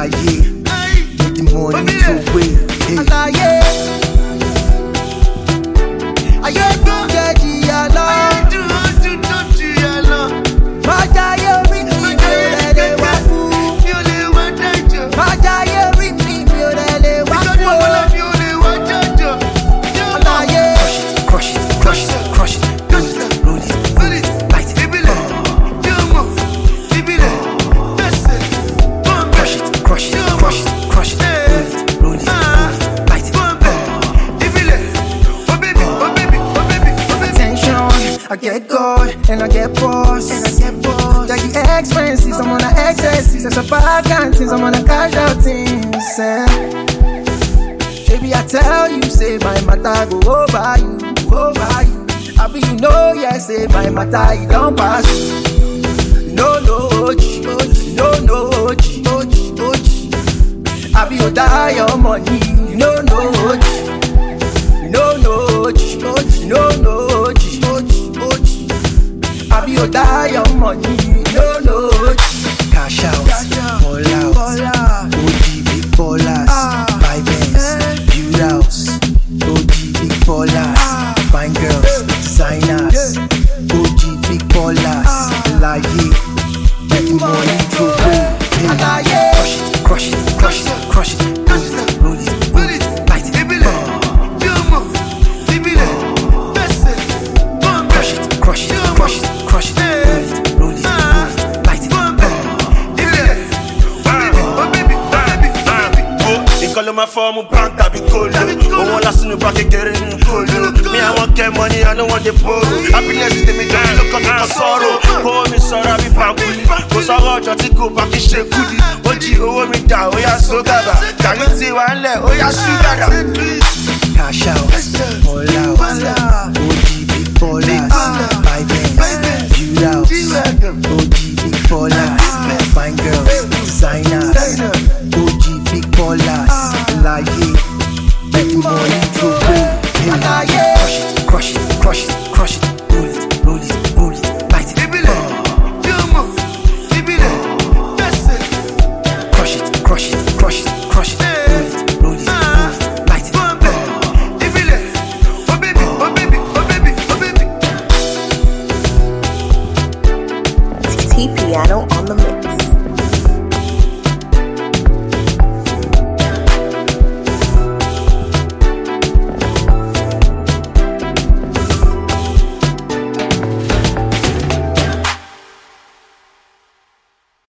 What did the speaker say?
Alaye, get the money to wait. Alaye, ayé tó jẹ́ jìyà lọ. Májàyé rí mi mi ò rẹ̀ lè wá kú. Májàyé rí mi mi ò rẹ̀ lè wá kú. Alaye, crush it, crush it, crush it, roll it, roll it, roll it, light it. Crush it, crush it, crush it, crush it, roll it, roll it, light it. Attention, I get God and I get boss. Like the expenses, I'm on the excesses. It's a bad kind things, I'm on the cash out things. Baby, I tell you, say my matter go over you, over you. I be you know, yeah, say my matter, you don't pass. No, no, no, no, I be your die your money, no, no, no, no, no, I be your die your money, no, no. Cash out, ball out, OG big ballers, buy bands, build house, OG big ballers, fine girls, designers, OG big ballers, Alaye, get the money to pay. Alaye, crush it, crush it, crush it, crush it, roll it, roll it, light it. Crush it, crush it, crush it, crush it, roll it, roll it, light it. Call my form bank that be cold. Oh, one last in the back get in cold. Me, I want get money, I don't want the borrow. Happiness is the me don't look up for sorrow. Oh, me sorry, be pankuli. Go so hard, just go back in shake goodie. Oji, oh, me down, oh, yeah, so gaba. Can't see one leg, oh, yeah, sugar. Cash out, ball out, OG big ballers, buy bands, build house, OG big ballers, fine girls,